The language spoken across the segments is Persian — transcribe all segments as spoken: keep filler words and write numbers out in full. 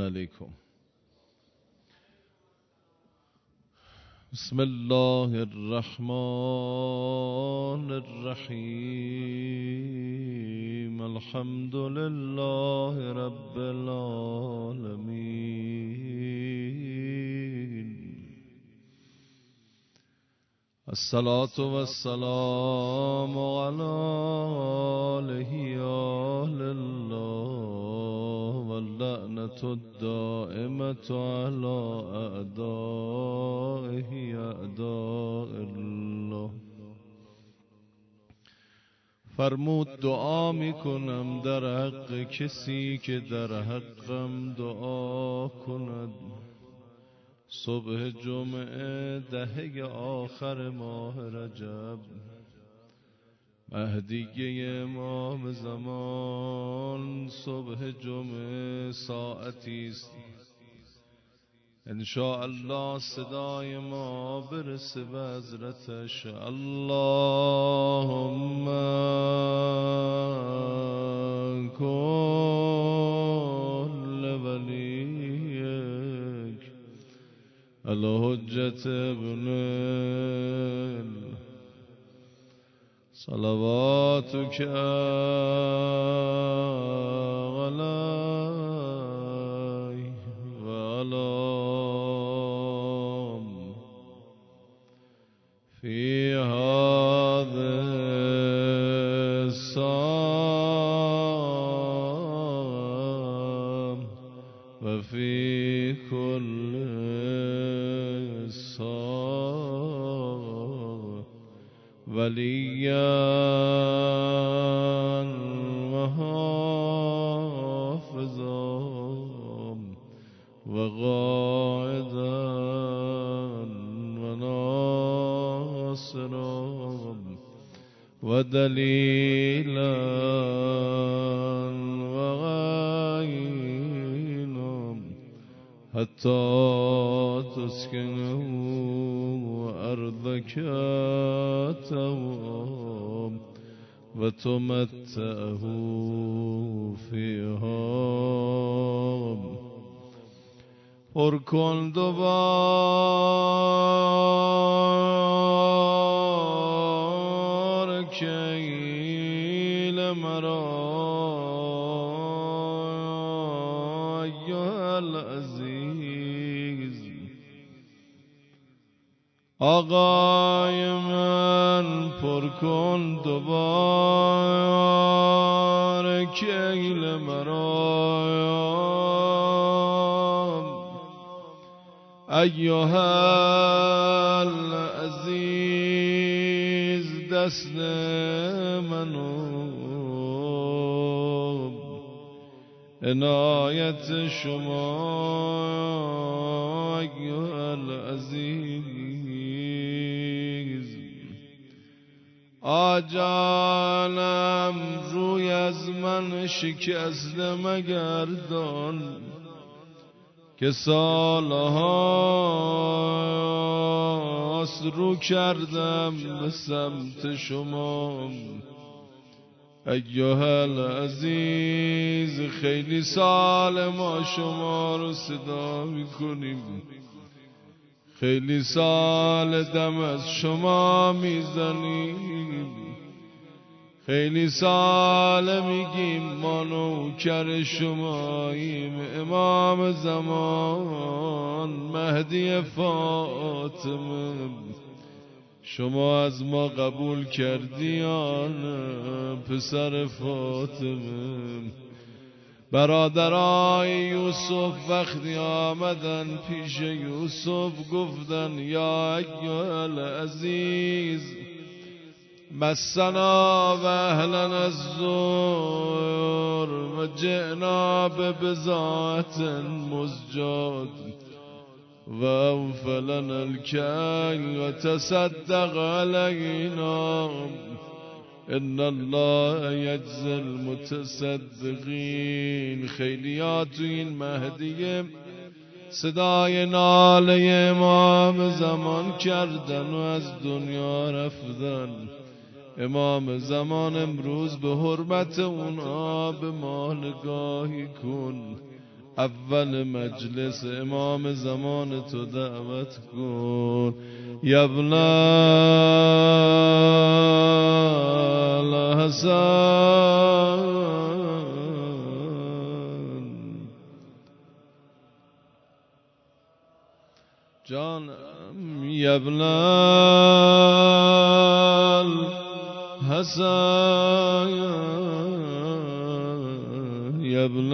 عليكم. بسم الله الرحمن الرحيم. الحمد لله رب العالمين. الصلاة والسلام على آله أهل الله واللعنة الدائمة على أعدائه أعداء الله. فرمود دعا میکنم در حق کسی که در حقم دعا کند. صبح جمعه دهه آخر ماه رجب، مهدیه امام زمان. صبح جمعه ساعتی است انشاءالله صدای ما برسه به حضرتش. اللهم کل ولیک الحجت ابن صلواتک علیه و علام فی هذه الساعة و فی کل ساعة ولیا و حافظا و قائدا و ناصرا و دلیلا و غینا حتی تسکنه أرضك توام وتمتعه فيها. پر کن دوباره کیل مرا ایها العزیز. آقای من پر کن دوباره کیل مرا ایها العزیز. دست منو عنایت شما ایها العزیز. آجانم روی از من شکسته مگردان که سالهاست رو کردم به سمت شما ایها العزیز. خیلی سال ما شما رو صدا میکنیم، خیلی سال دم از شما میزنیم، خیلی سال میگیم ما نوکر شماییم. امام زمان مهدی فاطمه شما از ما قبول کردی آن پسر فاطمه. برادرای یوسف وقتی آمدن پیش یوسف گفتن یا ایها العزیز مسنا و اهلنا الزور و جئنا ببضاعة مزجاة و اوفلنا الکیل و تصدق علینا ان الله یجزی المتصدقین. خیلیات تو این مهدیه صدای ناله امام زمان کردن و از دنیا رفتن. امام زمان امروز به حرمت اونها به ما نگاهی کن. اول مجلس امام زمان تو دعوت کن. یبن الحسن جانم، یبن الحسن یبن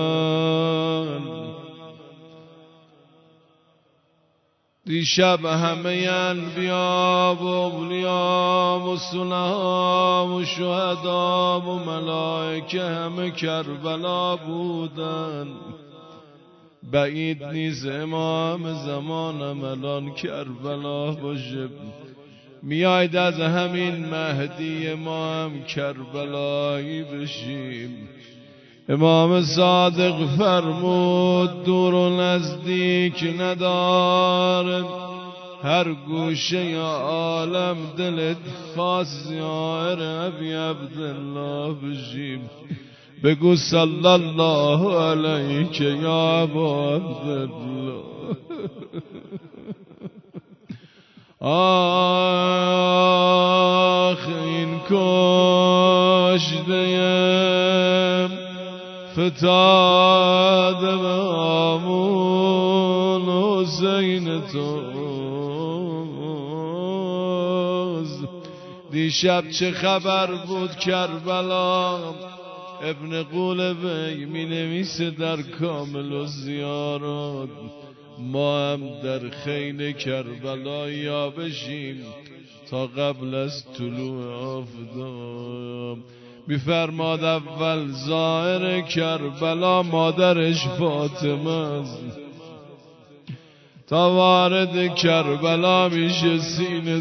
دیشب همه انبیا و اولیا و صلحا و شهدا و ملائکه همه کربلا بودن. بعید نیست امام زمانم الان کربلا باشه. میاید از همین مهدی ما هم کربلایی بشیم. امام صادق فرمود دور و نزدیک نداره، هر گوشه عالم دلت خواست زائر ابی عبدالله بشیم. بگو صلی الله علیک یا ابا عبدالله. آخ این کشته‌ام فتاد به آمون حسین توز. دیشب چه خبر بود کربلا؟ ابن قولوی می نویسه در کامل و زیارات ما هم در خیل کربلا یا بشیم تا قبل از طلوع آفتاب. میفرماد اول زائر کربلا مادرش فاطمه است. تا وارد کربلا میشه سینه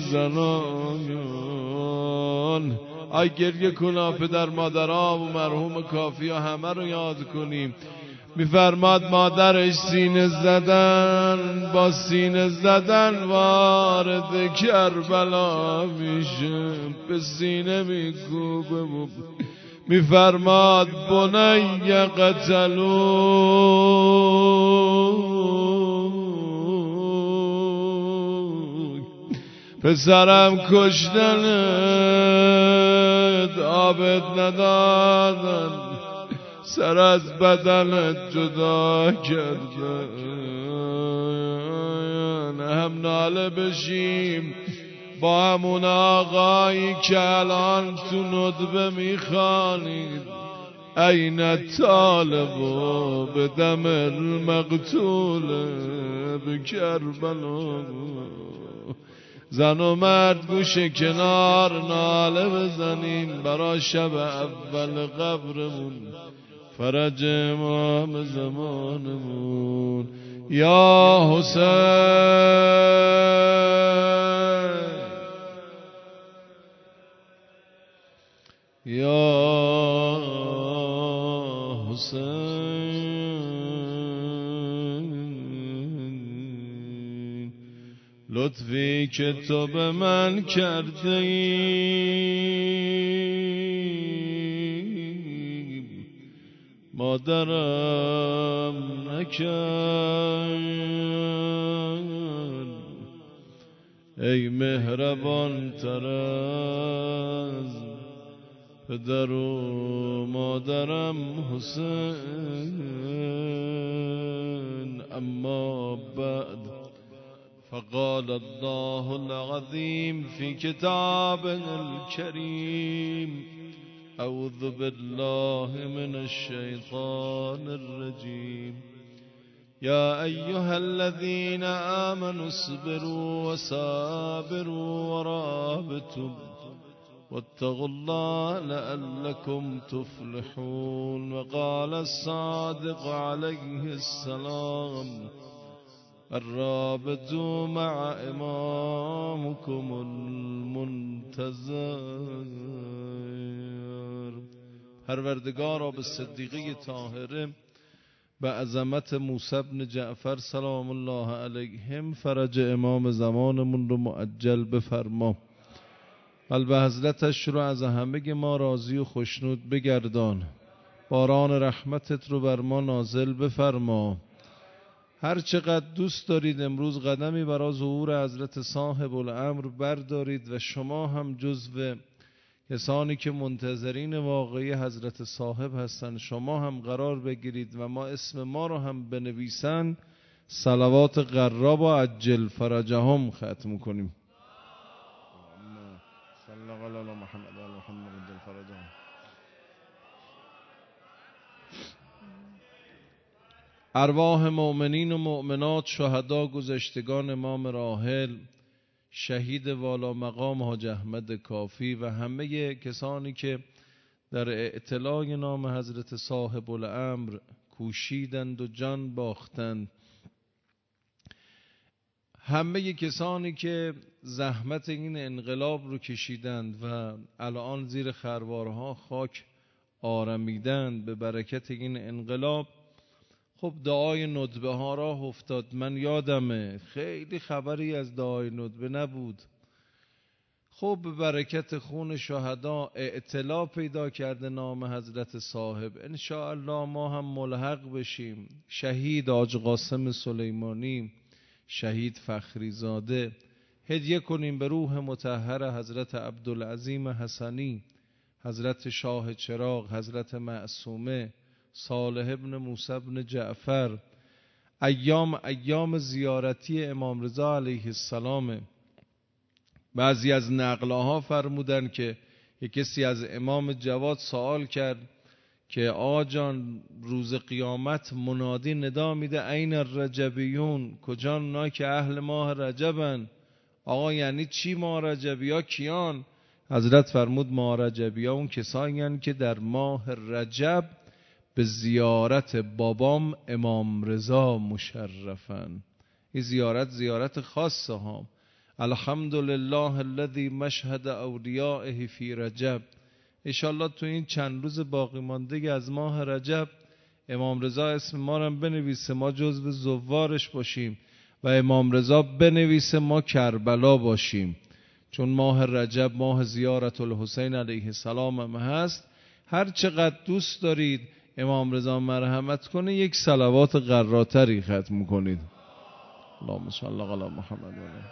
زنان. آی گریه کن پدر مادرها و مرحوم کافیا همه رو یاد کنیم. میفرماد مادرش سینه زدن، با سینه زدن وارد کربلا میشه، به سینه میکوبه و میفرماد بنی قتلو پسرم کشتنت، آبت ندادن، سر از بدنت جدا کردن. هم ناله بشیم با همون آقایی که الان تو ندبه میخوانید این طالب و به دم المقتول به کربلا. زن و مرد گوشه کنار ناله بزنین برا شب اول قبرمون، فرج امام زمانمون. یا حسین یا حسین، لطفی که تو به من کرده ای مادرم نکرد. ای مهربان تر از پدر و مادرم حسین. اما بعد فقال الله العظيم في كتابه الكريم أعوذ بالله من الشيطان الرجيم. يا أيها الذين آمنوا اصبروا وصابروا ورابطوا واتقوا الله لعلكم تفلحون. وقال الصادق عليه السلام الرابط مع امامكم المنتظر. پروردگارا به صدیقه طاهره، به عظمت موسی بن جعفر سلام الله علیهم فرج امام زمانمون رو معجل بفرما. قلب حضرتش رو از همه ما راضی و خوشنود بگردان. باران رحمتت رو بر ما نازل بفرما. هر چقدر دوست دارید امروز قدمی برای ظهور حضرت صاحب الامر بردارید و شما هم جزو کسانی که منتظرین واقعی حضرت صاحب هستند شما هم قرار بگیرید و ما اسم ما رو هم بنویسن صلوات قراب و عجل فرجهم ختم کنیم. صلی الله علی محمد و محمد عجل فرجهم. ارواح مؤمنین و مؤمنات، شهدا، گذشتگان امام راحل، شهید والا مقام حاج احمد کافی و همه کسانی که در اعتلاع نام حضرت صاحب الامر کوشیدند و جان باختند، همه کسانی که زحمت این انقلاب رو کشیدند و الان زیر خروارها خاک آرمیدند به برکت این انقلاب. خب دعای ندبه ها را افتاد. من یادمه خیلی خبری از دعای ندبه نبود. خب به برکت خون شهدا اطلاع پیدا کرده نام حضرت صاحب. انشاءالله ما هم ملحق بشیم. شهید حاج قاسم سلیمانی، شهید فخری زاده، هدیه کنیم به روح مطهر حضرت عبدالعظیم حسنی، حضرت شاه چراغ، حضرت معصومه، صالح ابن موسی ابن جعفر. ایام ایام زیارتی امام رضا علیه السلام. بعضی از نقلاها فرمودن که یک کسی از امام جواد سوال کرد که آقا جان روز قیامت منادی ندا میده این الرجبیون، کجا اونا که اهل ماه رجبن؟ آقا یعنی چی ماه رجبی ها کیان؟ حضرت فرمود ماه رجبی ها اون کسایی هستند که در ماه رجب به زیارت بابام امام رضا مشرفن. این زیارت زیارت خاصه ها. الحمدلله الذی مشهد اولیائه فی رجب. انشالله تو این چند روز باقی مانده از ماه رجب امام رضا اسم ما رو بنویسه، ما جزو زوارش باشیم و امام رضا بنویسه ما کربلا باشیم، چون ماه رجب ماه زیارت الحسین علیه السلام هم هست. هر چقدر دوست دارید امام رضا مرحمت کنه یک صلوات قراتری ختم کنید. اللهم صل علی محمد و علی.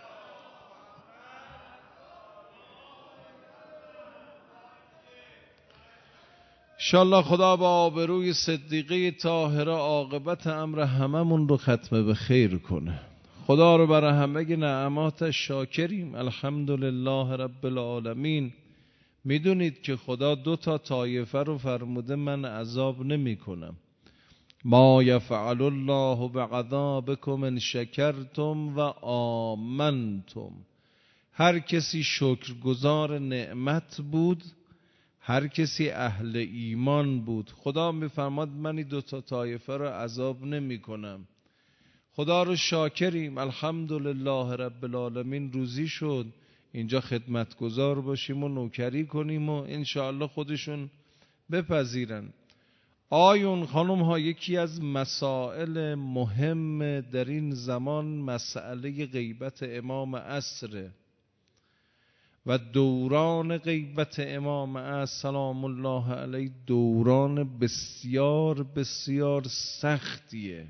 انشالله خدا با آبروی صدیقه طاهره عاقبت امر هممون رو ختم به خیر کنه. خدا رو برای همه نعماتش شاکریم. الحمدلله رب العالمین. میدونید که خدا دو تا طایفه رو فرموده من عذاب نمی کنم. ما یفعل الله بعذابکم ان شکرتم و آمنتم. هر کسی شکرگزار نعمت بود، هر کسی اهل ایمان بود، خدا میفرماد من این دو تا طایفه رو عذاب نمی کنم. خدا رو شاکریم. الحمدلله رب العالمین. روزی شد اینجا خدمتگزار باشیم و نوکری کنیم و انشاءالله خودشون بپذیرن. آیون خانم ها، یکی از مسائل مهم در این زمان مسئله غیبت امام عصره و دوران غیبت امام عصر سلام الله علیه دوران بسیار بسیار سختیه.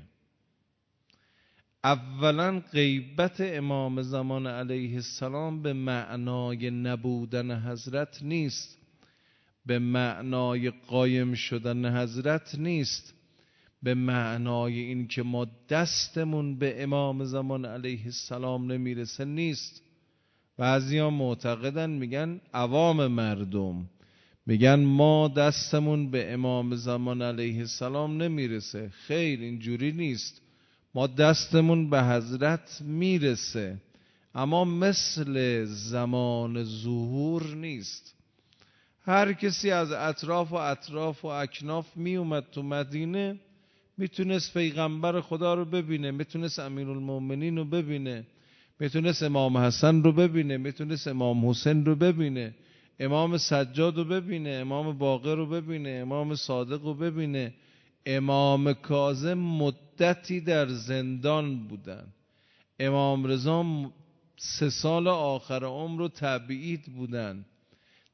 اولا غیبت امام زمان علیه السلام به معنای نبودن حضرت نیست، به معنای قایم شدن حضرت نیست، به معنای این که ما دستمون به امام زمان علیه السلام نمیرسه نیست. بعضیا معتقدن، میگن عوام مردم میگن ما دستمون به امام زمان علیه السلام نمیرسه. خیر، اینجوری نیست. ما دستمون به حضرت میرسه، اما مثل زمان ظهور نیست. هر کسی از اطراف و اطراف و اکناف می اومد تو مدینه میتونست پیغمبر خدا رو ببینه، میتونست امیرالمومنین رو ببینه، میتونست امام حسن رو ببینه، میتونست امام حسین رو ببینه، امام سجاد رو ببینه، امام باقر رو ببینه، امام صادق رو ببینه. امام کاظم مدتی در زندان بودن. امام رضا سه سال آخر عمر رو تبعید بودن.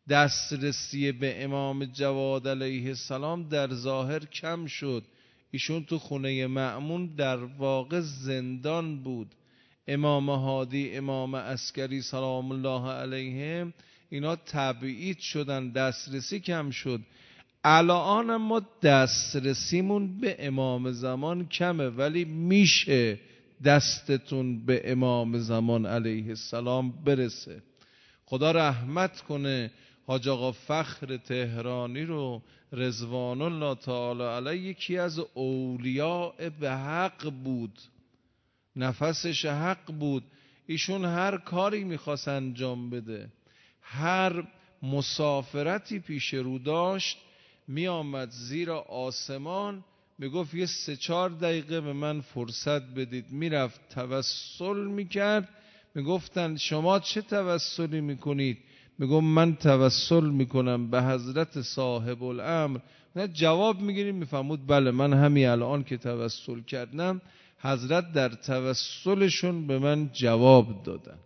دسترسی به امام جواد علیه السلام در ظاهر کم شد. ایشون تو خونه مأمون در واقع زندان بود. امام هادی، امام عسکری سلام الله علیهم اینا تبعید شدن، دسترسی کم شد. الان ما دسترسیمون به امام زمان کمه، ولی میشه دستتون به امام زمان علیه السلام برسه. خدا رحمت کنه حاج آقا فخر تهرانی رو رضوان الله تعالی علیه، یکی از اولیاء به حق بود، نفسش حق بود. ایشون هر کاری میخواست انجام بده، هر مسافرتی پیش رو داشت، می آمد زیر آسمان میگفت یه سه چهار دقیقه به من فرصت بدید. میرفت توسل میکرد، میگفتن شما چه توسلی میکنید؟ میگم من توسل میکنم به حضرت صاحب الامر. جواب میگیریم میفهمود بله من همین الان که توسل کردم حضرت در توسلشون به من جواب دادن.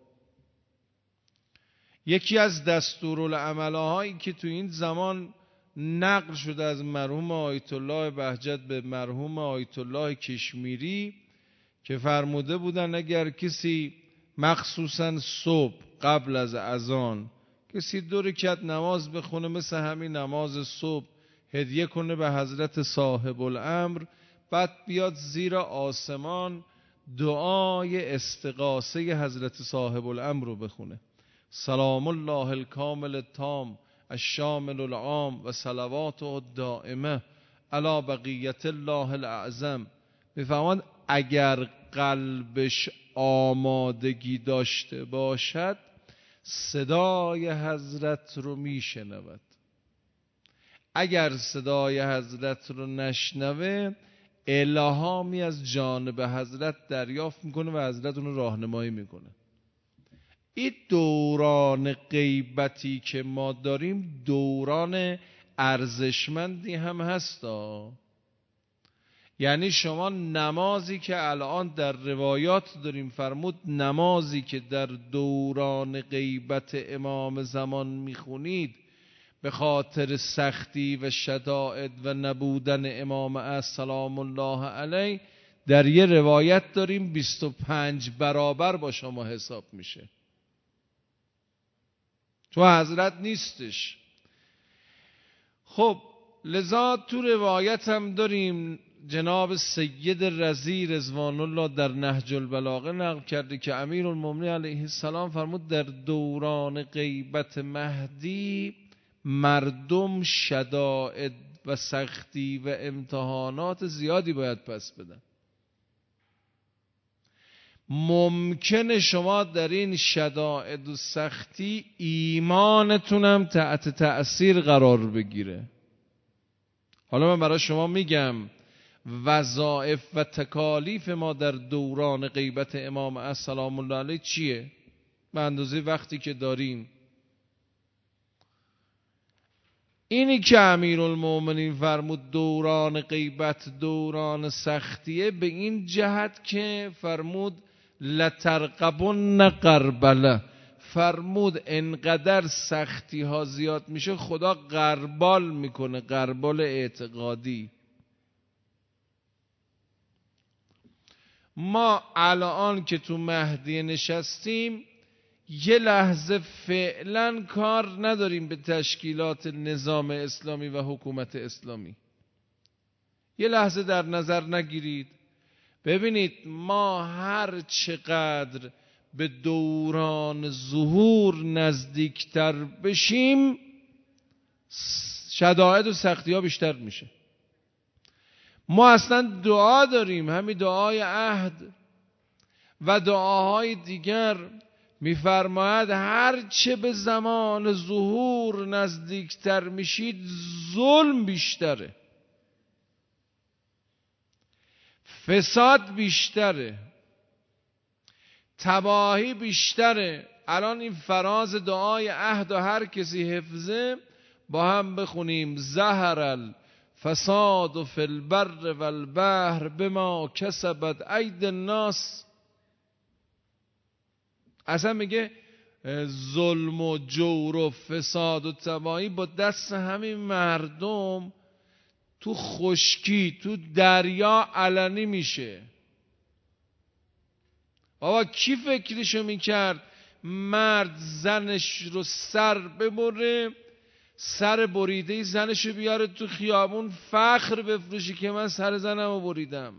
یکی از دستورالعمل‌هایی که تو این زمان نقل شده از مرحوم آیت الله بهجت به مرحوم آیت الله کشمیری که فرموده بودن اگر کسی مخصوصا صبح قبل از اذان کسی دو رکعت نماز بخونه مثل همین نماز صبح هدیه کنه به حضرت صاحب الامر، بعد بیاد زیر آسمان دعای استغاثه حضرت صاحب الامر رو بخونه، سلام الله الکامل التام الشامل العام و صلواته الدائمه علی بقیت الله الاعظم. میفهمند اگر قلبش آمادگی داشته باشد صدای حضرت رو میشنود. اگر صدای حضرت رو نشنوه الهامی از جانب حضرت دریافت میکنه و حضرت اون رو راهنمایی میکنه. این دوران غیبتی که ما داریم دوران ارزشمندی هم هستا. یعنی شما نمازی که الان در روایات داریم فرمود نمازی که در دوران غیبت امام زمان میخونید به خاطر سختی و شدائد و نبودن امام السلام الله علیه در یه روایت داریم بیست و پنج برابر با شما حساب میشه. تو حضرت نیستش. خب لذا تو روایت هم داریم جناب سید رضی رضوان الله در نهج البلاغه نقل کرده که امیرالمومنین علیه السلام فرمود در دوران غیبت مهدی مردم شدائد و سختی و امتحانات زیادی باید پس بدن. ممکنه شما در این شدائد و سختی ایمانتونم تحت تأثیر قرار بگیره. حالا من برای شما میگم وظایف و تکالیف ما در دوران غیبت امام السلام الله علیه چیه؟ به اندازه وقتی که داریم. اینی که امیرالمومنین فرمود دوران غیبت دوران سختیه به این جهت که فرمود لترقبن غربله، فرمود انقدر سختی ها زیاد میشه خدا غربال میکنه، غربال اعتقادی. ما الان که تو مهدی نشستیم یه لحظه فعلا کار نداریم به تشکیلات نظام اسلامی و حکومت اسلامی. یه لحظه در نظر نگیرید. ببینید ما هر چقدر به دوران ظهور نزدیکتر بشیم شدائد و سختی ها بیشتر میشه. ما اصلا دعا داریم، همین دعای عهد و دعاهای دیگر میفرماید هر چه به زمان ظهور نزدیکتر میشید ظلم بیشتره، فساد بیشتره، تباهی بیشتره. الان این فراز دعای عهد و هر کسی حفظه با هم بخونیم ظهر الفساد فی البر والبحر بما کسبت اید الناس. اصلا میگه ظلم و جور و فساد و تباهی با دست همین مردم تو خشکی تو دریا علنی میشه. بابا کی فکرشو میکرد مرد زنش رو سر ببره، سر بریده زنشو بیاره تو خیابون فخر بفروشی که من سر زنمو بریدم؟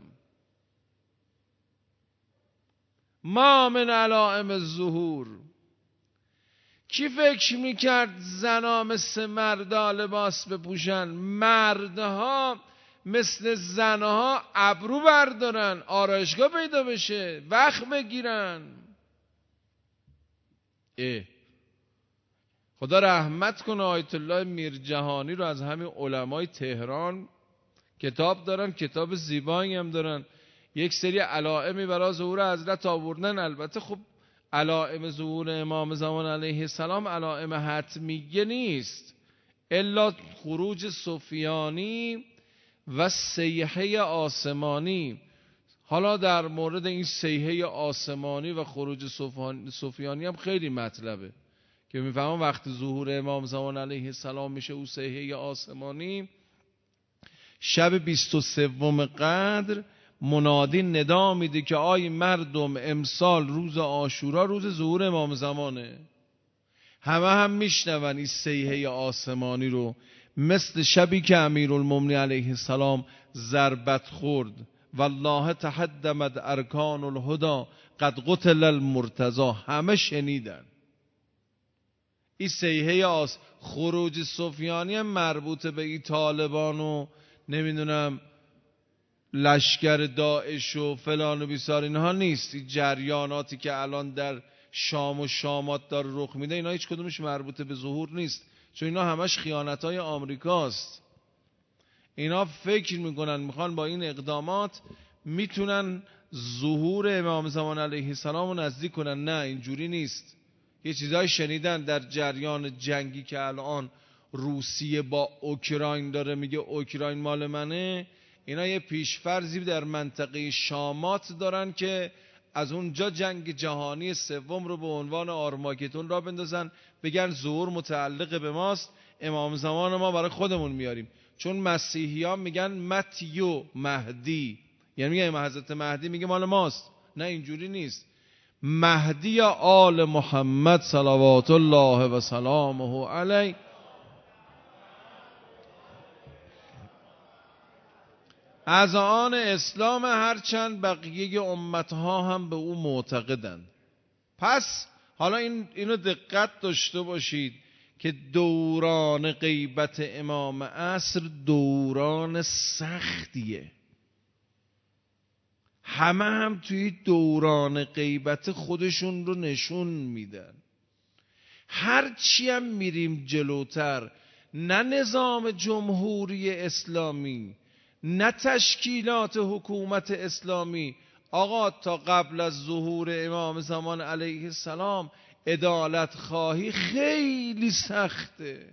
ما من علائم الظهور. کی فکر میکرد زنها مثل مردا لباس بپوشن، مردها مثل زنها ابرو بردارن، آرایشگاه پیدا بشه، وقت بگیرن؟ اه. خدا رحمت کنه آیت الله میرجهانی رو، از همین علمای تهران کتاب دارن، کتاب زیبایی هم دارن، یک سری علائمی برای ظهور حضرت آوردن. البته خب علائم ظهور امام زمان علیه السلام علائم حتمیه نیست، الا خروج سفیانی و صیحه آسمانی. حالا در مورد این صیحه آسمانی و خروج سفیانی هم خیلی مطلبه که میفهمم وقتی ظهور امام زمان علیه السلام میشه او صیحه آسمانی، شب بیست و سوم قدر منادی ندا میده که آی مردم امسال روز عاشورا روز ظهور امام زمانه. همه هم میشنون این صیحه آسمانی رو، مثل شبی که امیرالمومنین علیه السلام ضربت خورد والله تهدمت ارکان الهدی قد قتل المرتضی، همه شنیدن. این صیحه آس خروج سفیانی هم مربوط به این طالبان و نمیدونم لشکر داعش و فلان و بیسار اینها نیست. این جریاناتی که الان در شام و شامات داره رخ میده اینا هیچ کدومش مربوط به ظهور نیست، چون اینا همش خیانتای آمریکاست. اینا فکر میکنن میخوان با این اقدامات میتونن ظهور امام زمان علیه السلام رو نزدیک کنن. نه اینجوری نیست. یه چیزای شنیدن در جریان جنگی که الان روسیه با اوکراین داره، میگه اوکراین مال منه. اینا یه پیشفرضی در منطقه شامات دارن که از اونجا جنگ جهانی سوم رو به عنوان آرماگدون را بندازن، بگن ظهور متعلق به ماست، امام زمان ما برای خودمون میاریم. چون مسیحی ها میگن متیو مهدی، یعنی میگه حضرت مهدی میگه مال ماست. نه اینجوری نیست. مهدی آل محمد صلوات الله و سلامه علیه از آن اسلام، هرچند بقیه امتها هم به او معتقدند. پس حالا این اینو دقت داشته باشید که دوران غیبت امام عصر دوران سختیه. همه هم توی دوران غیبت خودشون رو نشون میدن. هرچی هم میریم جلوتر، نه نظام جمهوری اسلامی نه تشکیلات حکومت اسلامی، آقا تا قبل از ظهور امام زمان علیه السلام عدالت خواهی خیلی سخته،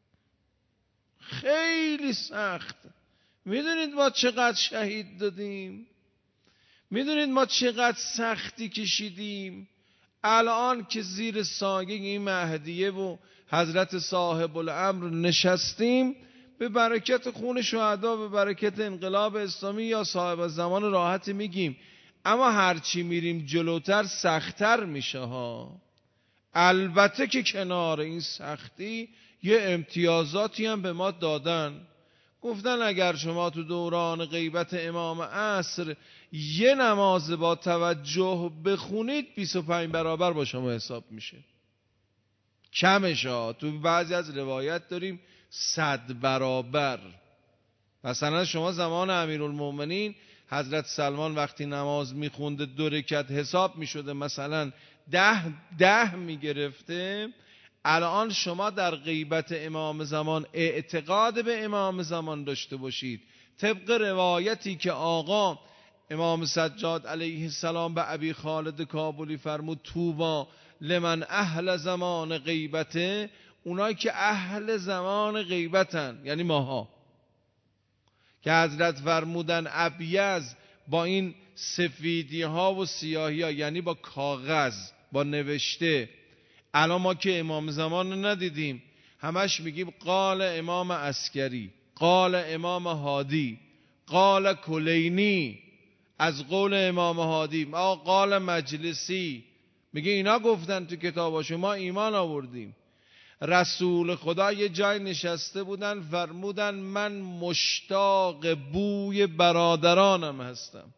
خیلی سخت. میدونید ما چقدر شهید دادیم؟ میدونید ما چقدر سختی کشیدیم؟ الان که زیر سایه این مهدیه و حضرت صاحب الامر نشستیم، به برکت خون شهدا، به برکت انقلاب اسلامی یا صاحب زمان راحتی میگیم، اما هرچی میریم جلوتر سخت‌تر میشه ها. البته که کنار این سختی یه امتیازاتی هم به ما دادن. گفتن اگر شما تو دوران غیبت امام عصر یه نماز با توجه بخونید بیست و پنج برابر با شما حساب میشه. کمش ها، تو بعضی از روایت داریم صد برابر. مثلا شما زمان امیرالمومنین حضرت سلمان وقتی نماز میخونده دو رکعت حساب میشده مثلا ده ده میگرفته، الان شما در غیبت امام زمان اعتقاد به امام زمان داشته باشید، طبق روایتی که آقا امام سجاد علیه السلام به ابی خالد کابلی فرمود طوبی لمن اهل زمان غیبته، اونایی که اهل زمان غیبتن یعنی ماها، که حضرت فرمودن ابیض با این سفیدی ها و سیاهی ها، یعنی با کاغذ با نوشته، الان ما که امام زمان رو ندیدیم، همش میگیم قال امام عسکری، قال امام هادی، قال کلینی، از قول امام هادی، ما قال مجلسی، میگه اینا گفتن تو کتاباشو، ما ایمان آوردیم. رسول خدا یه جای نشسته بودن، فرمودن من مشتاق بوی برادرانم هستم.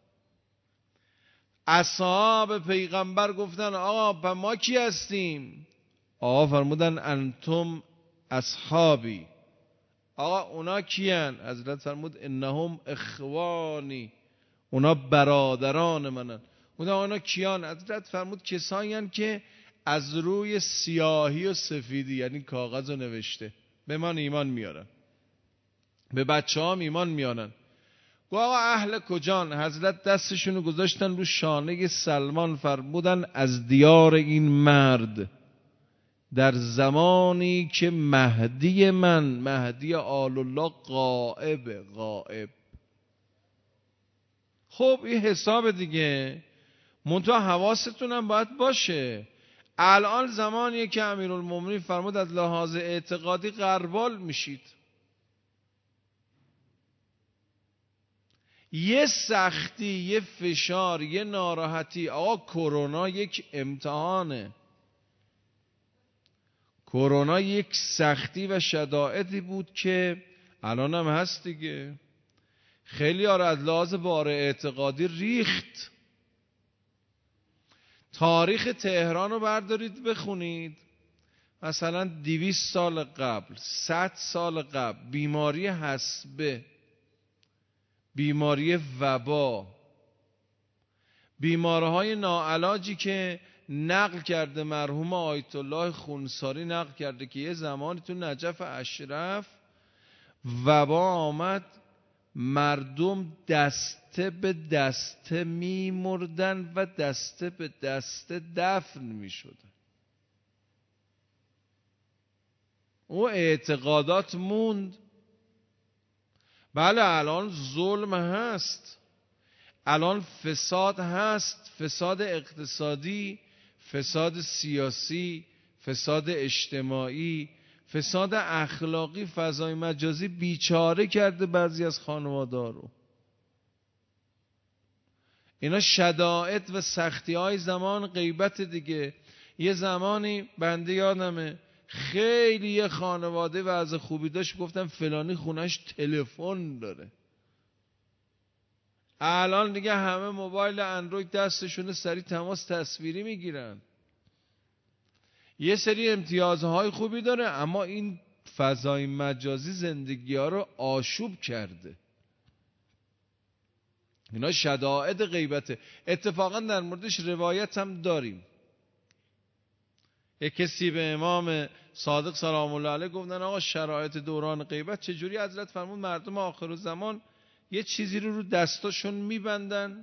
اصحاب پیغمبر گفتن آقا ما کی هستیم؟ آقا فرمودن انتم اصحابی. آقا اونا کیان؟ حضرت فرمود انهم اخوانی، اونا برادران منن. اونا اونا کیان؟ حضرت فرمود کسایی هستند که از روی سیاهی و سفیدی، یعنی کاغذ و نوشته، به من ایمان میارن، به بچه هم ایمان میارن. گو آقا اهل کجان؟ حضرت دستشونو گذاشتن رو شانه سلمان، فرمودن از دیار این مرد در زمانی که مهدی من، مهدی آل الله غائب غائب. خب این حساب دیگه، منتها حواستون هم باید باشه. الان زمانیه که امیرالمومنین فرمود از لحاظ اعتقادی غربال میشید. یه سختی، یه فشار، یه ناراحتی. آقا کرونا یک امتحانه، کرونا یک سختی و شدائدی بود که الان هم هست دیگه. خیلی ها را از لحاظ بار اعتقادی ریخت. تاریخ تهران رو بردارید بخونید، مثلا دویست سال قبل، صد سال قبل، بیماری حصبه، بیماری وبا، بیمارهای ناعلاجی که نقل کرده مرحوم آیت الله خونساری، نقل کرده که یه زمانی تو نجف اشرف وبا آمد، مردم دسته به دسته می مردن و دسته به دسته دفن می شدن. او اعتقادات موند. بله الان ظلم هست، الان فساد هست، فساد اقتصادی، فساد سیاسی، فساد اجتماعی، فساد اخلاقی. فضای مجازی بیچاره کرده بعضی از خانواده‌ها رو. اینا شدائد و سختی های زمان غیبت دیگه. یه زمانی بنده یادمه خیلی یه خانواده وضع خوبی داشت، گفتم فلانی خونش تلفن داره. الان دیگه همه موبایل اندروید دستشونه، سریع تماس تصویری میگیرن. یه سری امتیازهای خوبی داره، اما این فضای مجازی زندگی ها رو آشوب کرده. اینا شدائد غیبته. اتفاقا در موردش روایت هم داریم. یک کسی به امام صادق سلام الله علیه گفتن آقا شرایط دوران غیبت چجوری؟ حضرت فرمود مردم آخر الزمان یه چیزی رو رو دستاشون میبندن،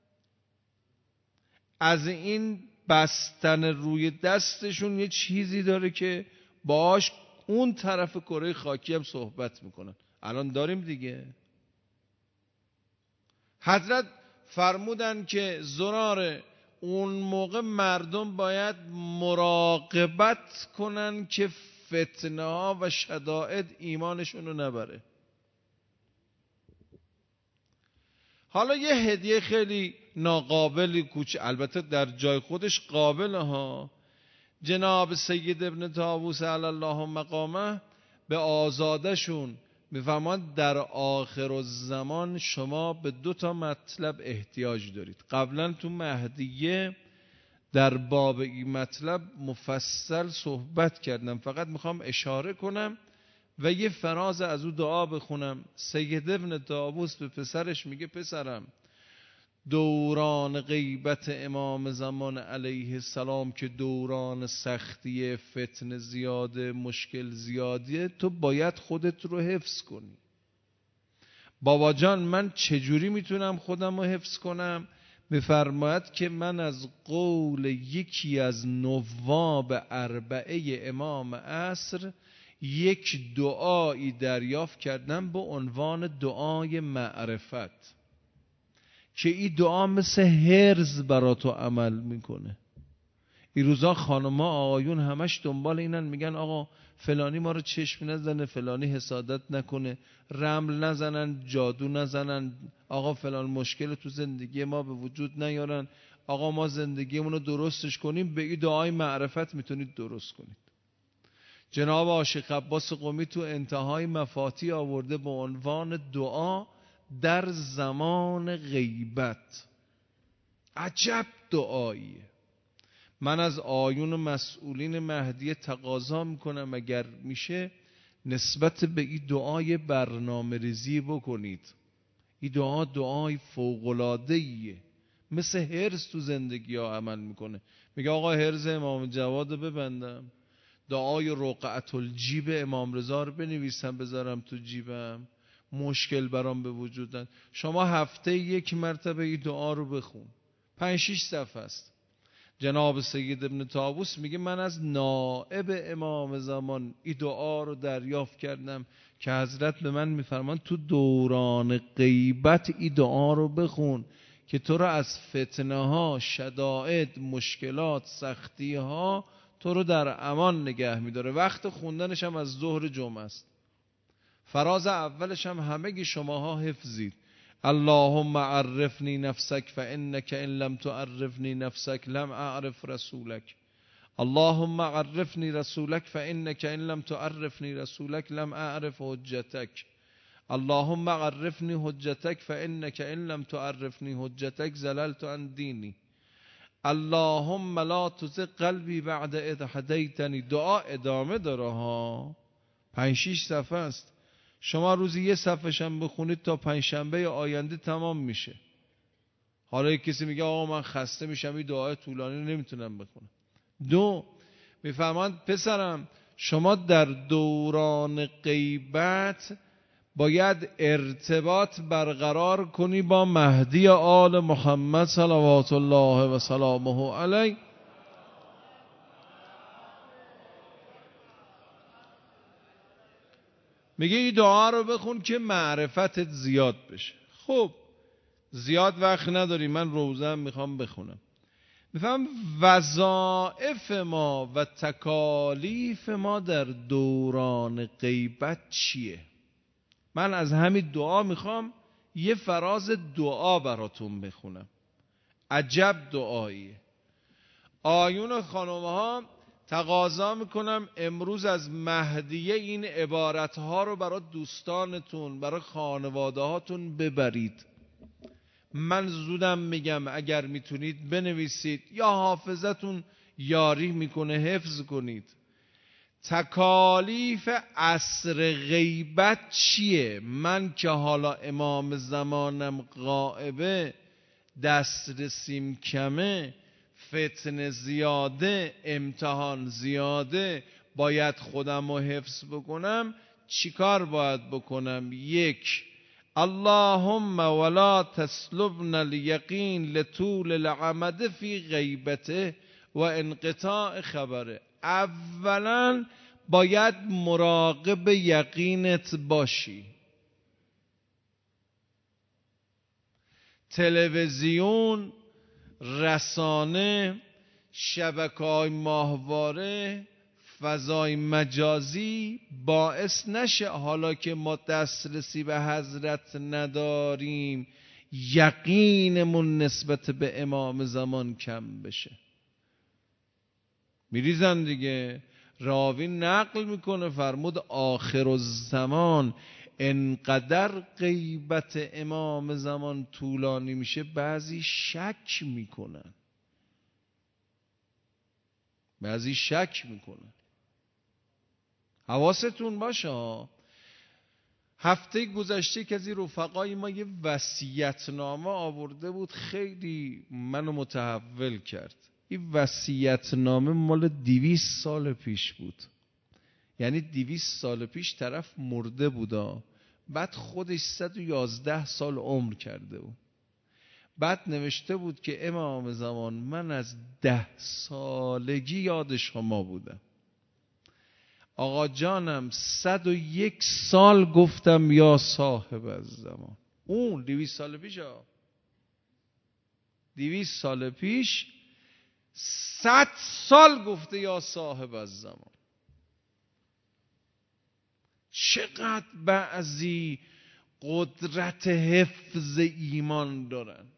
از این بستن روی دستشون یه چیزی داره که باهاش اون طرف کره خاکی هم صحبت میکنن. الان داریم دیگه. حضرت فرمودن که زرار اون موقع مردم باید مراقبت کنن که فتنه ها و شدائد ایمانشون رو نبره. حالا یه هدیه خیلی ناقابلی کوچ، البته در جای خودش قابله ها. جناب سید ابن طاووس علی الله مقامه به آزادشون میفرماند در آخر الزمان شما به دو تا مطلب احتیاج دارید. قبلا تو مهدیه در باب این مطلب مفصل صحبت کردم، فقط میخوام اشاره کنم و یه فراز از او دعا بخونم. سید ابن طاووس به پسرش میگه پسرم، دوران غیبت امام زمان علیه السلام که دوران سختی، فتنه زیاده، مشکل زیادیه، تو باید خودت رو حفظ کنی. بابا جان من چجوری میتونم خودم رو حفظ کنم؟ میفرماید که من از قول یکی از نواب اربعه امام عصر یک دعایی دریافت کردم به عنوان دعای معرفت که این دعا مثل هرز برا تو عمل میکنه. این روزا خانما آقایون همش دنبال اینن، میگن آقا فلانی ما رو چشم نزنه، فلانی حسادت نکنه، رمل نزنن، جادو نزنن، آقا فلان مشکل تو زندگی ما به وجود نیارن، آقا ما زندگیمون رو درستش کنیم. به این دعای معرفت میتونید درست کنید. جناب عاشق عباس قمی تو انتهای مفاتی آورده به عنوان دعا در زمان غیبت. عجب دعاییه. من از آیون و مسئولین مهدیه تقاضا میکنم اگر میشه نسبت به این دعای برنامه ریزی بکنید. این دعا دعای فوق‌العاده‌ایه، مثل هرز تو زندگی ها عمل میکنه. میگه آقا هرز امام جواد رو ببندم، دعای رقعت الجیب امام رضا رو بنویسم بذارم تو جیبم، مشکل برام به وجود نیاد. شما هفته یک مرتبه این دعا رو بخون، پنج شش صفحه است. جناب سید ابن طاووس میگه من از نائب امام زمان این دعا رو دریافت کردم که حضرت به من میفرمان تو دوران غیبت این دعا رو بخون که تو رو از فتنه ها، شدائد، مشکلات، سختی ها تو رو در امان نگه میداره. وقت خوندنش هم از ظهر جمعه است. فراز اولش هم همگی شماها حفظید. اللهم عرفنی نفسک فانک ان لم تعرفنی نفسک لم اعرف رسولک. اللهم عرفنی رسولک فانک ان لم تعرفنی رسولک لم اعرف حجتک. اللهم عرفنی حجتک فانک ان لم تعرفنی حجتک زللت عن دینی. اللهم لا تزغ قلبی بعد اذ هدیتنی. دعا ادامه داره ها، پنج شش صفحه است. شما روزی یه صفحه شم بخونید تا پنجشنبه آینده تمام میشه. حالا یک کسی میگه آقا من خسته میشم این دعای طولانی نمیتونم بخونم. دو، میفهمند پسرم شما در دوران غیبت باید ارتباط برقرار کنی با مهدی آل محمد صلوات الله و سلامه علیه. میگه این دعا رو بخون که معرفتت زیاد بشه. خب زیاد وقت نداری، من روزم میخوام بخونم. میفهم وظائف ما و تکالیف ما در دوران غیبت چیه. من از همین دعا میخوام یه فراز دعا براتون بخونم. عجب دعاییه. آیون و خانومها تقاضا میکنم امروز از مهدیه این عبارتها رو برای دوستانتون، برای خانواده هاتون ببرید. من زودم میگم اگر میتونید بنویسید یا حافظتون یاری میکنه حفظ کنید. تکالیف عصر غیبت چیه؟ من که حالا امام زمانم غائبه، دسترسیم کمه، فتنه زیاده، امتحان زیاده، باید خودم رو حفظ بکنم. چیکار باید بکنم؟ یک، اللهم ولا تسلبنا الیقین لطول العمد فی غیبته و انقطاع خبره. اولا باید مراقب یقینت باشی. تلویزیون، رسانه، شبکه‌های ماهواره، فضای مجازی باعث نشه حالا که ما دسترسی به حضرت نداریم یقینمون نسبت به امام زمان کم بشه. میریزن دیگه. راوی نقل میکنه فرمود آخر الزمان انقدر غیبت امام زمان طولانی میشه بعضی شک میکنن، بعضی شک میکنن. حواستون باشه. هفته گذشته که از رفقای ما یه وصیت‌نامه آورده بود، خیلی منو متحول کرد. این وصیت‌نامه مال دویست سال پیش بود. یعنی دویست سال پیش طرف مرده بودا، بعد خودش صد و یازده سال عمر کرده بود. بعد نوشته بود که امام زمان من از ده سالگی یاد شما بودم. آقا جانم صد و یک سال گفتم یا صاحب از زمان. اون دویست سال پیش ها. دویست سال پیش صد سال گفته یا صاحب الزمان. چقدر بعضی قدرت حفظ ایمان دارن.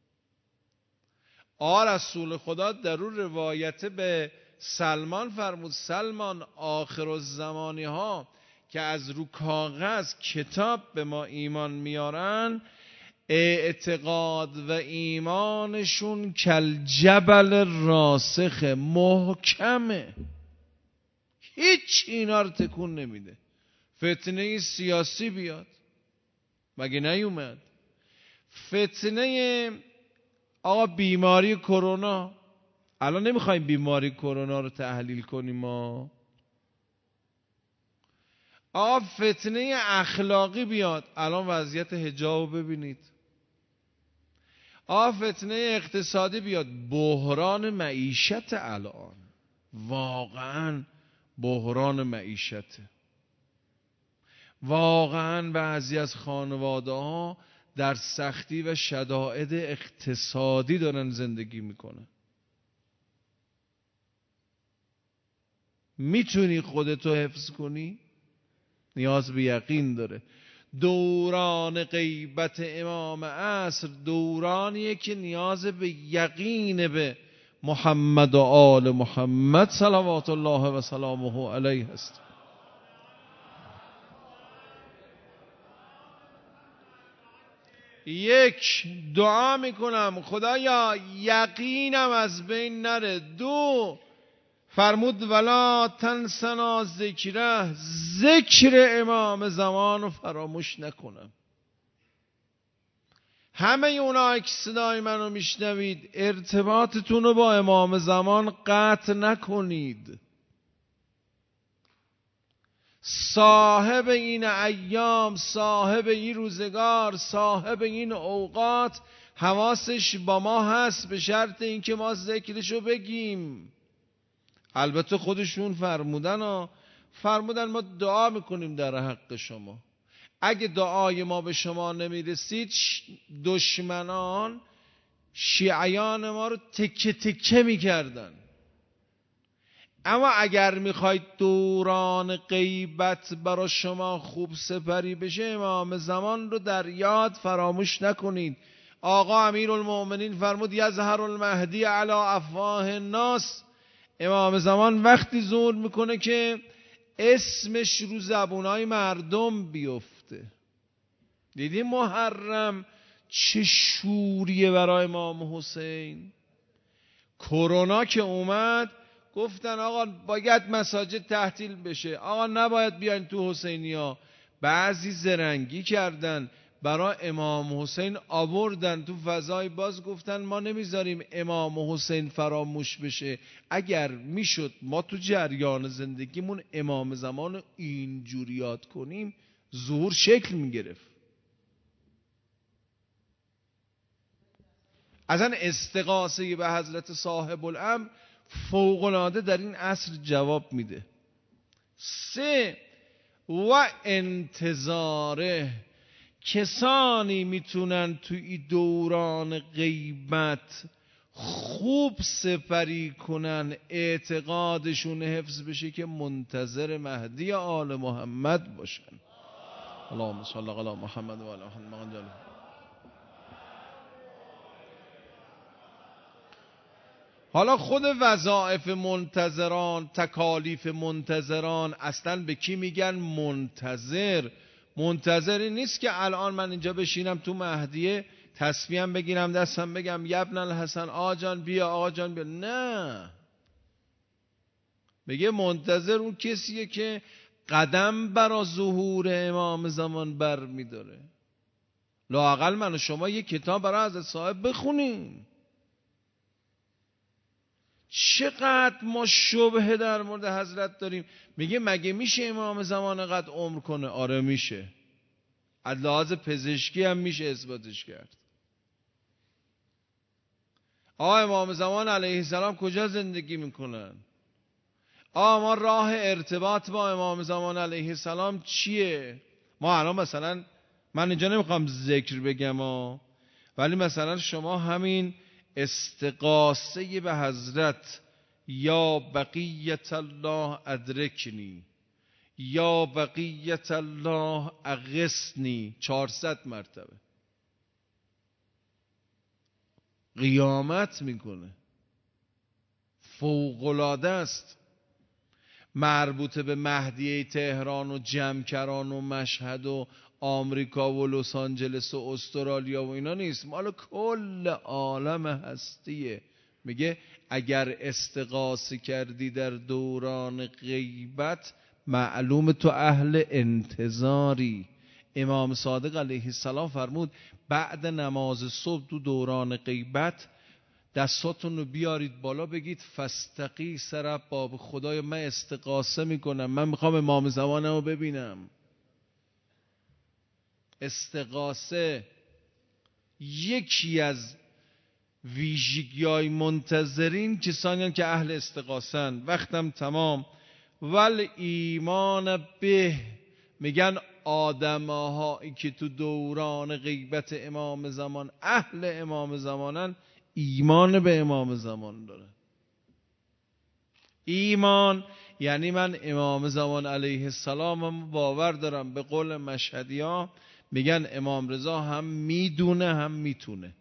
آ رسول خدا در اون روایت به سلمان فرمود سلمان آخر الزمانی ها که از رو کاغذ کتاب به ما ایمان میارن، اعتقاد و ایمانشون کل جبل راسخ محکمه، هیچ اینا رو تکون نمیده. فتنه سیاسی بیاد، مگه نیومد؟ فتنه آقا بیماری کرونا، الان نمیخوایم بیماری کرونا رو تحلیل کنیم ما. آقا فتنه اخلاقی بیاد، الان وضعیت حجاب ببینید. آقا فتنه اقتصادی بیاد، بحران معیشت الان، واقعا بحران معیشته. واقعا بعضی از خانواده ها در سختی و شدائد اقتصادی دارن زندگی میکنن. میتونی خودتو حفظ کنی؟ نیاز به یقین داره. دوران غیبت امام عصر دورانیه که نیاز به یقین به محمد و آل محمد صلوات الله و سلامه علیه است. یک، دعا میکنم خدایا یقینم از بین نره. دو، فرمود ولا تنسنا ذکره، ذکر امام زمان رو فراموش نکنم. همه اونایی که صدای منو میشنوید ارتباطتون رو با امام زمان قطع نکنید. صاحب این ایام، صاحب این روزگار، صاحب این اوقات حواسش با ما هست، به شرط اینکه ما ذکرشو بگیم. البته خودشون فرمودن ها، فرمودن ما دعا میکنیم در حق شما. اگه دعای ما به شما نمیرسید دشمنان شیعیان ما رو تکه تکه میکردن. اما اگر میخواید دوران غیبت برای شما خوب سپری بشه، امام زمان رو در یاد فراموش نکنید. آقا امیرالمؤمنین فرمود یظهر المهدی علی افواه الناس. امام زمان وقتی ظهور میکنه که اسمش رو زبونای مردم بیفته. دیدی محرم چه شوریه برای امام حسین؟ کرونا که اومد گفتن آقا باید مساجد تعطیل بشه، آقا نباید بیاین تو حسینیا. بعضی زرنگی کردن برای امام حسین آوردن تو فضای باز، گفتن ما نمیذاریم امام حسین فراموش بشه. اگر میشد ما تو جریان زندگیمون امام زمان اینجوری یاد کنیم ظهور شکل میگرفت. اصلا استغاثه به حضرت صاحب الامر فوق‌العاده در این عصر جواب میده. سه، و انتظاره، کسانی میتونن توی دوران غیبت خوب سپری کنن، اعتقادشون حفظ بشه که منتظر مهدی آل محمد باشن. اللهم صل علی محمد و علی محمد. حالا خود وظایف منتظران، تکالیف منتظران اصلا به کی میگن منتظر؟ منتظری نیست که الان من اینجا بشینم تو مهدیه تسبیحم بگیرم دستم بگم یبن الحسن آقا جان بیا آقا جان بیا. نه، میگه منتظر اون کسیه که قدم برا ظهور امام زمان بر میداره. لااقل من و شما یک کتاب برای حضرت صاحب بخونیم. چقدر ما شبهه در مورد حضرت داریم. میگه مگه میشه امام زمان قد عمر کنه؟ آره میشه، از لحاظ پزشکی هم میشه اثباتش کرد. آقا امام زمان علیه السلام کجا زندگی میکنن؟ آقا ما راه ارتباط با امام زمان علیه السلام چیه؟ ما الان مثلا من اینجا نمیخوام ذکر بگم ها، ولی مثلا شما همین استغاثه به حضرت یا بقیت الله ادرکنی، یا بقیت الله اغثنی چهارصد مرتبه قیامت میکنه. فوق‌العاده است. مربوط به مهدیه تهران و جمکران و مشهد و آمریکا و لس آنجلس و استرالیا و اینا نیست، مال کل عالم هستیه. میگه اگر استغاثه کردی در دوران غیبت معلوم تو اهل انتظاری. امام صادق علیه السلام فرمود بعد نماز صبح تو دوران غیبت دستاتون رو بیارید بالا بگید فاستقی سرب باب، خدای من استغاثه میکنم، من میخوام امام زمانم رو ببینم. استغاثه یکی از ویژگی‌های منتظرین کسانی که اهل استغاثن. وقتم تمام. ول ایمان به، میگن آدم‌هایی که تو دوران غیبت امام زمان اهل امام زمانن ایمان به امام زمان داره. ایمان یعنی من امام زمان علیه السلام باور دارم. به قول مشهدی‌ها میگن امام رضا هم میدونه هم میتونه.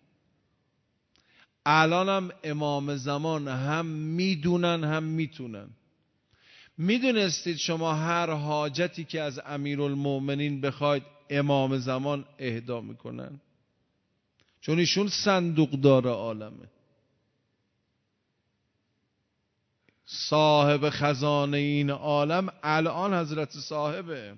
الان هم امام زمان هم میدونن هم میتونن. میدونستید شما هر حاجتی که از امیرالمؤمنین بخواید امام زمان اهدا میکنن؟ چون ایشون صندوق دار عالمه، صاحب خزانه این عالم الان حضرت صاحبه.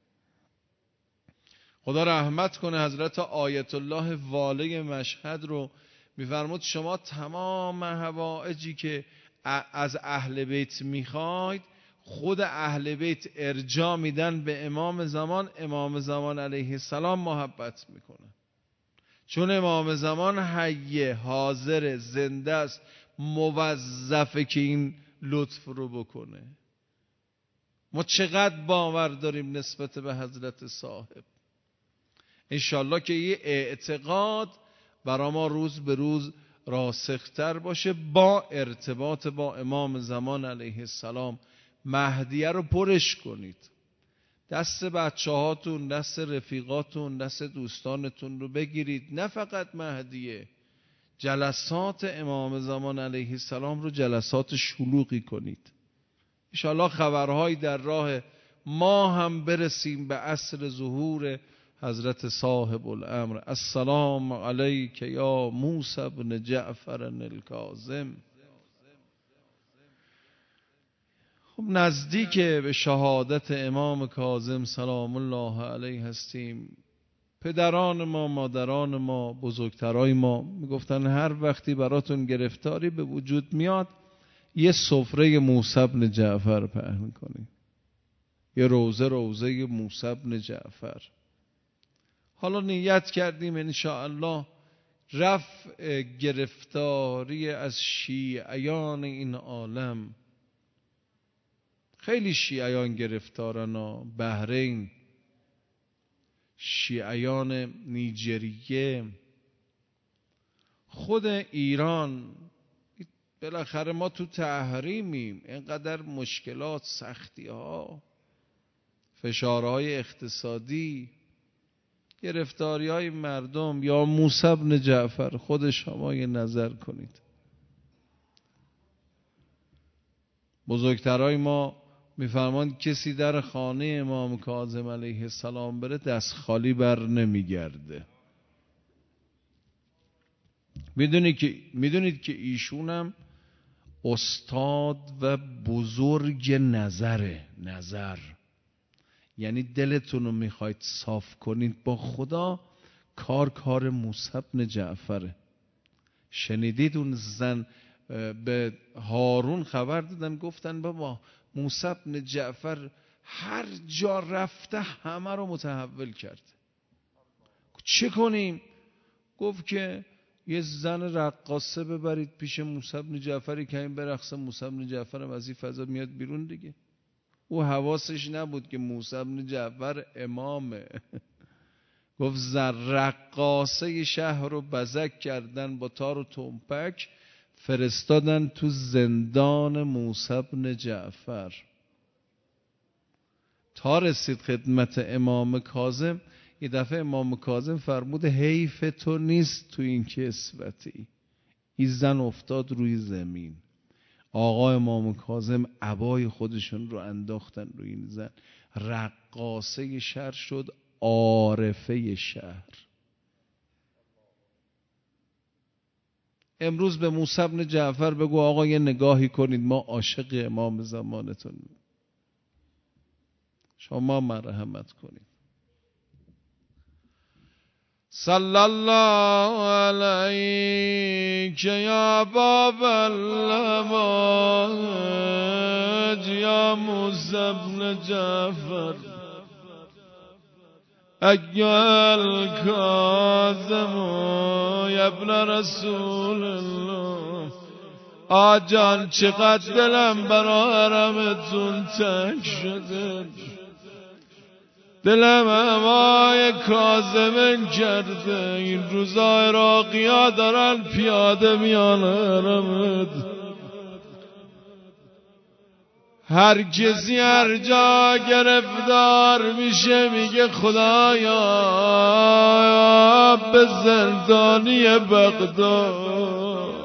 خدا رحمت کنه حضرت آیت الله والی مشهد رو، میفرمود شما تمام حوائجی که از اهل بیت میخواید خود اهل بیت ارجاع میدن به امام زمان. امام زمان علیه السلام محبت میکنه چون امام زمان حی حاضر زنده است، موظفه که این لطف رو بکنه. ما چقدر باور داریم نسبت به حضرت صاحب. انشالله که یه اعتقاد برای ما روز به روز راسختر باشه با ارتباط با امام زمان علیه السلام. مهدیه رو پرش کنید، دست بچه هاتون، دست رفیقاتون، دست دوستانتون رو بگیرید. نه فقط مهدیه، جلسات امام زمان علیه السلام رو جلسات شلوغی کنید. انشاءالله خبرهایی در راه ما هم برسیم به عصر ظهور حضرت صاحب الامر. السلام علیک یا موسی بن جعفر الکاظم. خب نزدیک به شهادت امام کاظم سلام الله علیه هستیم. پدران ما، مادران ما، بزرگترای ما میگفتن هر وقتی براتون گرفتاری به وجود میاد یه سفره موسی بن جعفر پهن کنید، یه روزه روزه موسی بن جعفر. حالا نیت کردیم انشاءالله رفع گرفتاری از شیعیان این عالم. خیلی شیعیان گرفتارن، بحرین، شیعیان نیجریه، خود ایران. بالاخره ما تو تحریمیم، اینقدر مشکلات، سختی ها، فشارهای اقتصادی، گرفتاری های مردم. یا موسی بن جعفر خود شما یه نظر کنید. بزرگترای ما میفرماند کسی در خانه امام کاظم علیه السلام بره دست خالی بر نمیگرده. میدونید که میدونید که ایشونم استاد و بزرگ نظره. نظر یعنی دلتون رو میخواید صاف کنید با خدا، کار کار موسی بن جعفره. شنیدید اون زن به هارون خبر دادن، گفتن بابا موسی بن جعفر هر جا رفته همه رو متحول کرد، چه کنیم؟ گفت که یه زن رقاصه ببرید پیش موسی بن جعفر که این برقصه. موسی بن جعفر هم از این فضا میاد بیرون دیگه. او حواسش نبود که موسی بن جعفر امامه. گفت زر رقاصه شهر رو بزک کردن با تار و تنپک، فرستادن تو زندان موسی بن جعفر. تا رسید خدمت امام کاظم، یه دفعه امام کاظم فرمود حیف تو نیست تو این کسوتی. این زن افتاد روی زمین. آقا امام کاظم عبای خودشون رو انداختن روی این زن. رقاصه شهر شد عارفه شهر. امروز به موسی بن جعفر بگو آقا یه نگاهی کنید، ما عاشق امام زمانتون، شما مرحمت کنید. صلی الله علیک یا باب الاماج یا موسی بن جعفر اگل کاظم یا ابن رسول الله. آجان چقدر دلم برای حرمتون تنگ شده، دلم هوای کاظم کرده. این روزا عراقی ها دارن پیاده میان حرمت، هر کسی هر جا گرفتار میشه میگه خدایا به زندانی بغداد.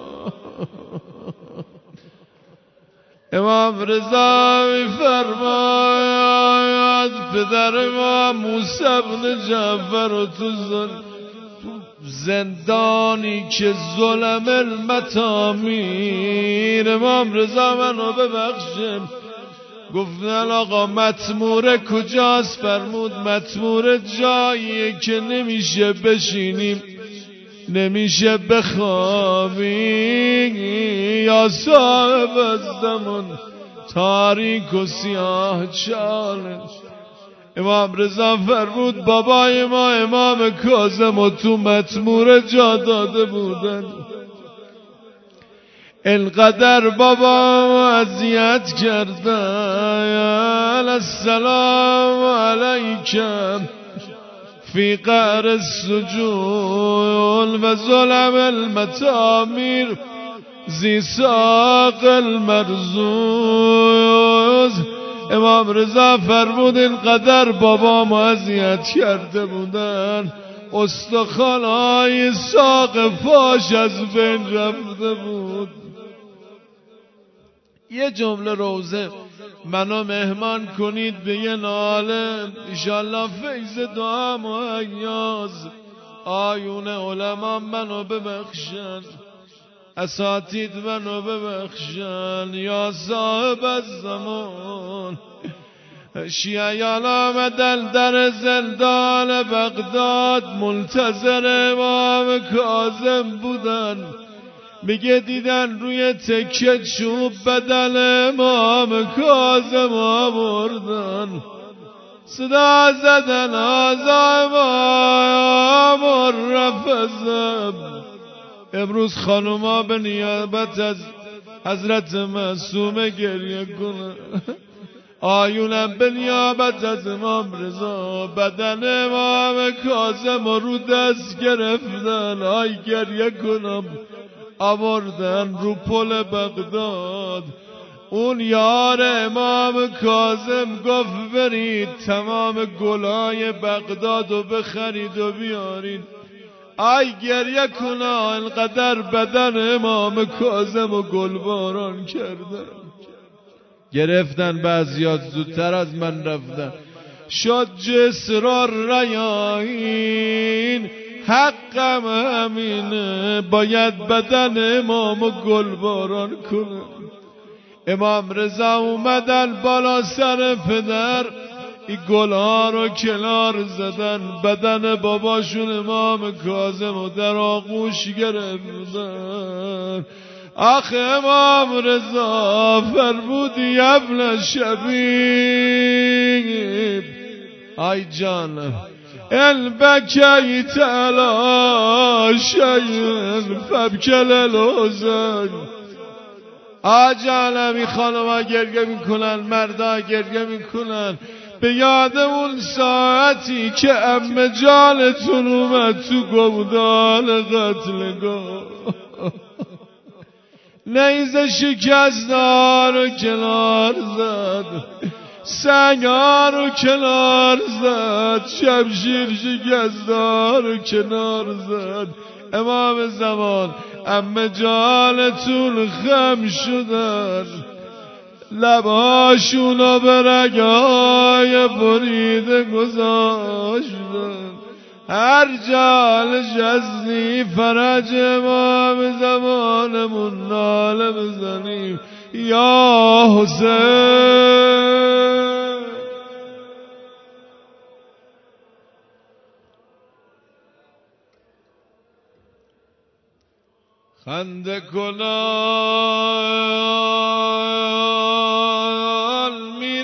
امام رضا میفرماید پدر ما موسی بن جعفر رو تو زندانی که ظلم المتامیر، امام رضا منو ببخشن. گفتن آقا مطموره کجاست؟ فرمود مطموره جاییه که نمیشه بشینیم، نمیشه بخوابیم، یا صاحب الزمان تاریک و سیاه چاله. امام رضا فرمود بابای ما امام کاظم و تو مطموره جا داده بودن، اینقدر بابا اذیت کردن. السلام علیکم فی قعر السجون و ظلم المتامیر زی ساق المرزوز. امام رضا فرمود اینقدر بابا ما اذیت کرده بودن، استخوان‌های ساق فاش از بین رفته بود. یه جمله روزه منو مهمان کنید به یه ناله، انشالله فیض دعا مهیاز. آیون علما منو ببخشن، اساتید منو ببخشن، یا صاحب الزمان. شیعیان آمدن در زندان بغداد، منتظر امام کاظم بودن. میگه دیدن روی تکه چوب بدن امام کاظم آوردن، صدا زدن آزا امام رفزم. امروز خانوما به نیابت از حضرت معصومه گریه کنن، آیونم به نیابت از امام رضا بدن امام کاظم رو دست گرفتن، آی گریه کنم. آوردن رو پل بغداد. اون یار امام کاظم گفت برید تمام گلای بغداد رو بخرید و بیارین. آی گریه کنا، اینقدر بدن امام کاظم و گلباران کردن. گرفتن بعضیات زودتر از من رفتن. شد جسر ریاحین، حقم همینه، باید بدن امام گلباران کنه. امام رضا اومدن بالا سر پدر، این گلها رو کنار زدن، بدن باباشون امام کاظم و در آغوش گرفتن. آخ امام رضا فرمودی ابن شبیب، ای جانم البکیت علی شیء فابکل الحزن. آجانم این خانم‌ها گریه میکنن، مردا گریه میکنن. به یاد اون ساعتی که عمه جانتون اومد تو گودال قتلگاه، نیزه شکستار رو کنار زد، سنگار رو کنار زد، شمشیر شکستار رو کنار زد. امام زمان عمه جانتون خم شدن، لباشونو به رگای بریده گذاشتن. هر جا نشستی فرج امام زمانمون ناله بزنیم یا حسین. خنده کنان می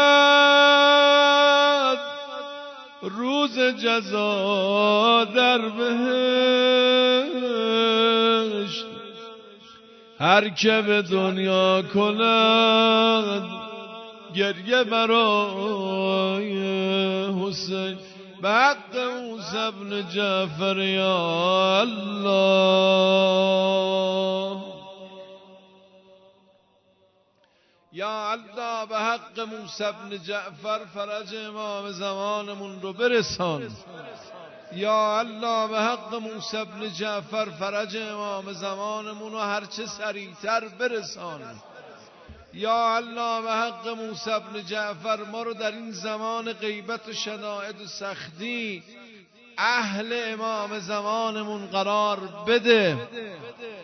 رود روز جزا در بهشت. هر که به دنیا کند گریه برای حسین، به حق موسی بن جعفر یا الله، یا الله به حق موسی بن جعفر فرج امام زمانمون رو برسان. یا الله به حق موسی بن جعفر فرج امام زمانمون رو هرچه سریعتر برسان. یا الله به حق موسی بن جعفر ما رو در این زمان غیبت و شدائد و سختی اهل امام زمانمون قرار بده.